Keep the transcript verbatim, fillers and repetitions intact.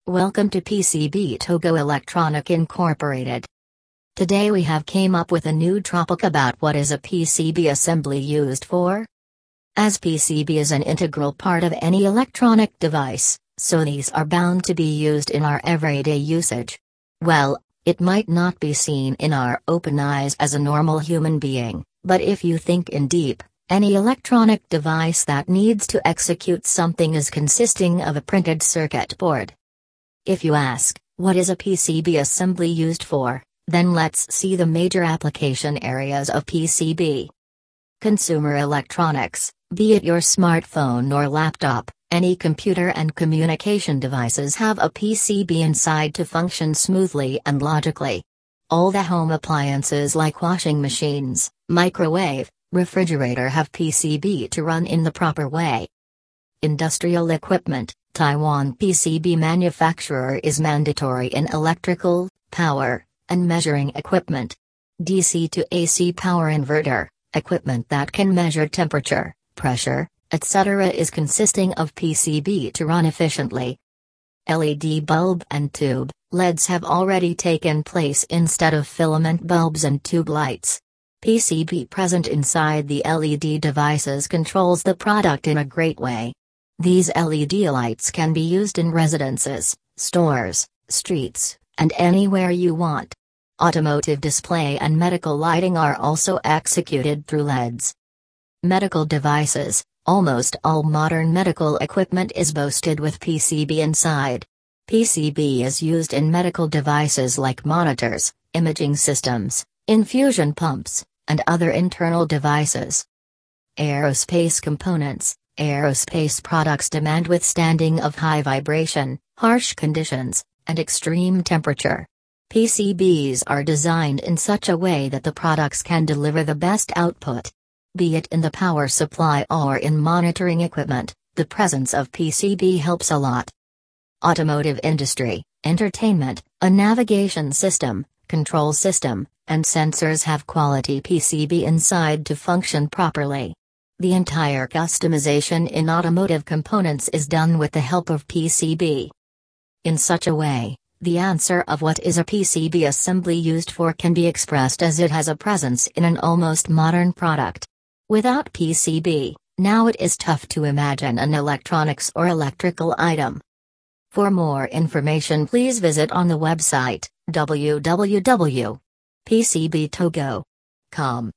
Welcome to P C B Togo Electronic Incorporated. Today we have came up with a new topic about what is a P C B assembly used for. As P C B is an integral part of any electronic device, so these are bound to be used in our everyday usage. Well, it might not be seen in our open eyes as a normal human being, but if you think in deep, any electronic device that needs to execute something is consisting of a printed circuit board. If you ask, what is a P C B assembly used for, then let's see the major application areas of P C B. Consumer electronics, be it your smartphone or laptop, any computer and communication devices have a P C B inside to function smoothly and logically. All the home appliances like washing machines, microwave, refrigerator have P C B to run in the proper way. Industrial equipment, Taiwan P C B manufacturer is mandatory in electrical, power, and measuring equipment. D C to A C power inverter, equipment that can measure temperature, pressure, et cetera is consisting of P C B to run efficiently. L E D bulb and tube, L E Ds have already taken place instead of filament bulbs and tube lights. P C B present inside the L E D devices controls the product in a great way. These L E D lights can be used in residences, stores, streets, and anywhere you want. Automotive display and medical lighting are also executed through L E Ds. Medical devices, almost all modern medical equipment is boasted with P C B inside. P C B is used in medical devices like monitors, imaging systems, infusion pumps, and other internal devices. Aerospace components. Aerospace products demand withstanding of high vibration, harsh conditions, and extreme temperature. P C Bs are designed in such a way that the products can deliver the best output. Be it in the power supply or in monitoring equipment, the presence of P C B helps a lot. Automotive industry, entertainment, a navigation system, control system, and sensors have quality P C B inside to function properly. The entire customization in automotive components is done with the help of P C B. In such a way, the answer of what is a P C B assembly used for can be expressed as it has a presence in an almost modern product. Without P C B, now it is tough to imagine an electronics or electrical item. For more information, please visit on the website w w w dot p c b togo dot com.